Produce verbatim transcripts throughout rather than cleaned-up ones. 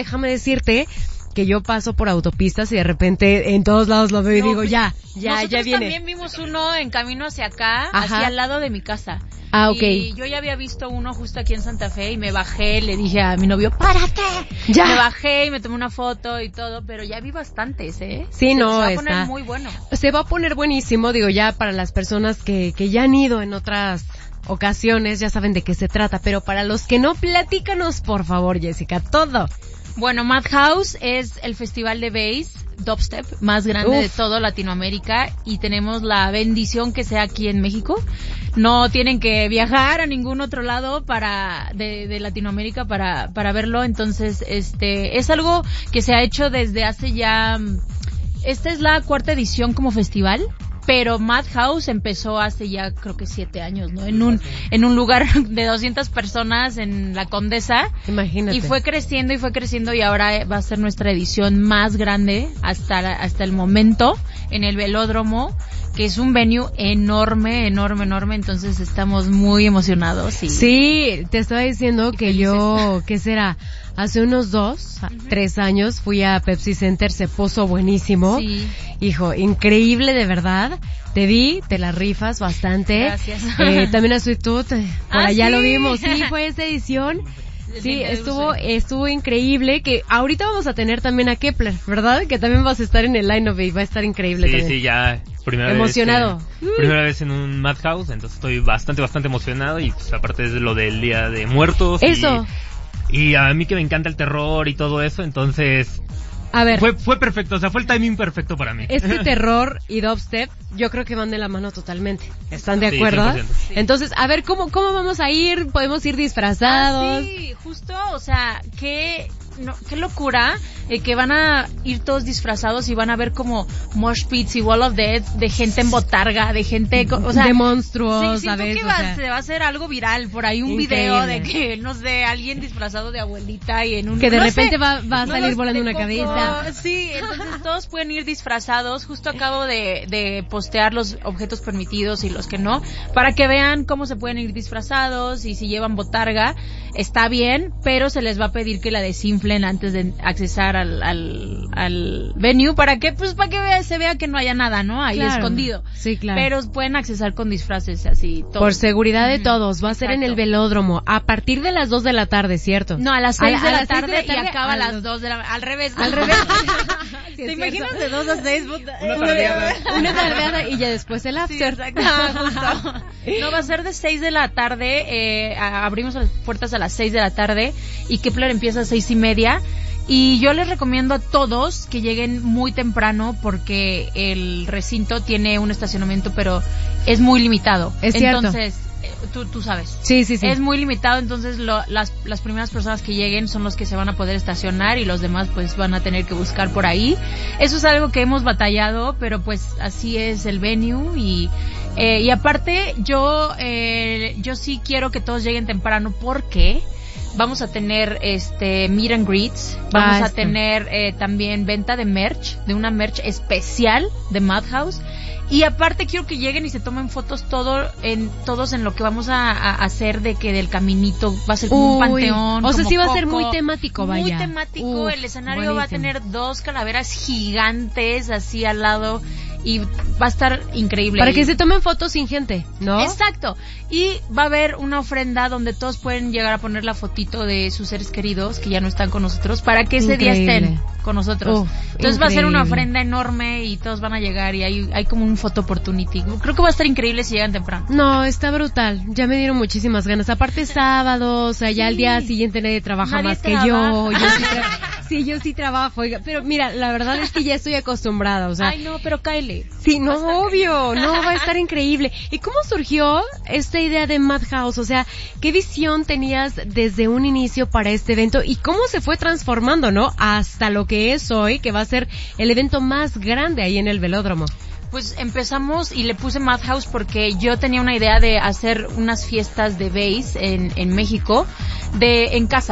déjame decirte que yo paso por autopistas y de repente en todos lados lo veo y no, digo, ya, ya, ya viene. Nosotros también vimos uno en camino hacia acá, Ajá. hacia al lado de mi casa. Ah, ok. Y yo ya había visto uno justo aquí en Santa Fe y me bajé, le dije a mi novio, ¡párate! Ya. Me bajé y me tomé una foto y todo, pero ya vi bastantes, ¿eh? Sí, se, no, se va a está. poner muy bueno. Se va a poner buenísimo, digo, ya para las personas que, que ya han ido en otras ocasiones, ya saben de qué se trata, pero para los que no, platícanos, por favor, Jessica, todo. Bueno, Madhouse es el festival de bass, dubstep, más grande Uf. de todo Latinoamérica y tenemos la bendición que sea aquí en México. No tienen que viajar a ningún otro lado para de, de Latinoamérica para para verlo, entonces este es algo que se ha hecho desde hace ya, esta es la cuarta edición como festival. Pero Madhouse empezó hace ya creo que siete años, ¿no? En un en un lugar de doscientas personas en la Condesa. Imagínate. Y fue creciendo y fue creciendo y ahora va a ser nuestra edición más grande hasta hasta el momento en el Velódromo, que es un venue enorme, enorme, enorme, entonces estamos muy emocionados. Y sí, te estaba diciendo que felices. Yo, ¿qué será? Hace unos dos, uh-huh. tres años fui a Pepsi Center, se puso buenísimo. Sí. Hijo, increíble de verdad. Te vi, te la rifas bastante. Gracias. Eh, también a Sweet Tooth, por ah, allá ¿sí? lo vimos. Sí, fue esta edición. Sí, estuvo estuvo increíble, que ahorita vamos a tener también a Kepler, ¿verdad? Que también vas a estar en el line-up y va a estar increíble sí, también. Sí, sí, ya primera emocionado. vez. Emocionado. Eh, primera vez en un Madhouse, entonces estoy bastante, bastante emocionado y pues, aparte es lo del Día de Muertos. Eso. Y, y a mí que me encanta el terror y todo eso, entonces... A ver. Fue, fue perfecto, o sea, fue el timing perfecto para mí. Este terror y dubstep, yo creo que van de la mano totalmente. ¿Están de acuerdo? Sí, sí. Entonces, a ver, ¿cómo, cómo vamos a ir? ¿Podemos ir disfrazados? Ah, sí, justo, o sea, qué, no, qué locura eh, que van a ir todos disfrazados y van a ver como mosh pits y Wall of Death de gente en botarga, de gente, o sea, de monstruos, sí, ¿sabes? que o va, sea, se va a hacer algo viral por ahí, un increíble. video de que, no sé, alguien disfrazado de abuelita y en un... Que de no repente sé, va, va a salir no, volando una coco, cabeza. Sí, entonces todos pueden ir disfrazados. Justo acabo de, de postear los objetos permitidos y los que no, para que vean cómo se pueden ir disfrazados y si llevan botarga, está bien, pero se les va a pedir que la desinflen antes de accesar al, al, al venue, para que, pues, para que vea, se vea que no haya nada, ¿no? Ahí claro. escondido. Sí, claro. Pero pueden accesar con disfraces así, todo. Por seguridad de todos, va a ser Exacto. en el Velódromo, a partir de las dos de la tarde, ¿cierto? No, a las seis a de, la, la tarde, de la tarde y acaba a las los... dos de la, al revés. Al revés. Sí, ¿te imaginas de dos a seis? Una tardeada. Una tardeada y ya después el after. Sí, exacto. Justo. No, va a ser de seis de la tarde, eh, abrimos las puertas a las seis de la tarde y Kepler empieza a seis y media. Y yo les recomiendo a todos que lleguen muy temprano porque el recinto tiene un estacionamiento, pero es muy limitado. Es cierto. Entonces, tú, tú sabes. Sí, sí, sí. Es muy limitado, entonces lo, las, las primeras personas que lleguen son los que se van a poder estacionar y los demás pues van a tener que buscar por ahí. Eso es algo que hemos batallado, pero pues así es el venue y... Eh, y aparte, yo, eh, yo sí quiero que todos lleguen temprano porque vamos a tener este meet and greets, vamos ah, a tener eh, también venta de merch, de una merch especial de Madhouse. Y aparte quiero que lleguen y se tomen fotos todo en, todos en lo que vamos a, a hacer de que del caminito va a ser como Uy, un panteón. O sea, como sí va Coco. a ser muy temático, vaya. Muy temático, Uf, el escenario buenísimo. va a tener dos calaveras gigantes así al lado y va a estar increíble. Para y... que se tomen fotos sin gente, ¿no? Exacto. Y va a haber una ofrenda donde todos pueden llegar a poner la fotito de sus seres queridos que ya no están con nosotros para que ese increíble. día estén con nosotros. Uf, Entonces increíble. va a ser una ofrenda enorme y todos van a llegar y hay, hay como un photo opportunity. Creo que va a estar increíble si llegan temprano. No, está brutal. Ya me dieron muchísimas ganas. Aparte sábado, o sea, ya Sí. al día siguiente nadie trabaja Nadie más trabaja. que yo. Yo sí, tra- sí, yo sí trabajo. Oiga, pero mira, la verdad es que ya estoy acostumbrada, o sea. Ay, no, pero cáele. Sí, no, obvio, no, va a estar increíble. ¿Y cómo surgió esta idea de Madhouse? O sea, ¿qué visión tenías desde un inicio para este evento y cómo se fue transformando, no? Hasta lo que es hoy, que va a ser el evento más grande ahí en el Velódromo. Pues empezamos y le puse Madhouse porque yo tenía una idea de hacer unas fiestas de bass en, en México, de en casas.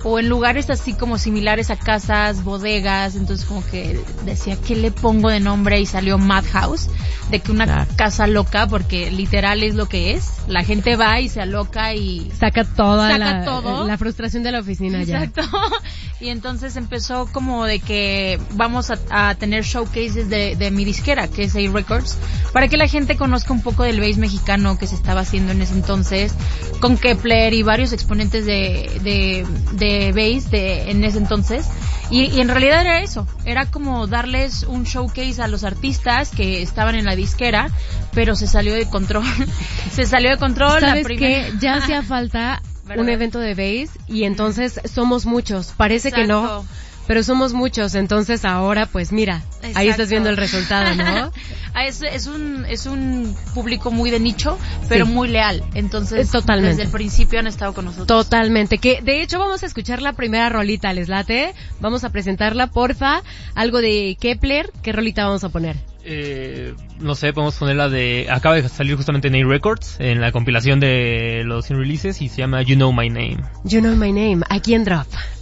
o en lugares así como similares a casas, bodegas, entonces como que decía, ¿qué le pongo de nombre? Y salió Madhouse, de que una claro. casa loca, porque literal es lo que es, la gente va y se aloca y saca toda saca la, todo. la frustración de la oficina. Exacto. Ya. Y entonces empezó como de que vamos a, a tener showcases de, de mi disquera, que es A Records, para que la gente conozca un poco del bass mexicano que se estaba haciendo en ese entonces, con Kepler y varios exponentes de, de, de bass de, en ese entonces. Y, y en realidad era eso, era como darles un showcase a los artistas que estaban en la disquera, pero se salió de control. se salió de control. ¿Sabes la primera... qué? Ya hacía falta ¿verdad? Un evento de bass y entonces somos muchos. Parece Exacto. que no, pero somos muchos. Entonces ahora, pues mira, Exacto. ahí estás viendo el resultado, ¿no? es, es un es un público muy de nicho, pero sí. muy leal. Entonces, Totalmente. desde el principio han estado con nosotros. Totalmente. Que de hecho vamos a escuchar la primera rolita, ¿les late? Vamos a presentarla, porfa. Algo de Kepler. ¿Qué rolita vamos a poner? Eh, no sé, podemos poner la de... Acaba de salir justamente en A Records, en la compilación de los sin releases, y se llama You Know My Name. You Know My Name, aquí en Drop.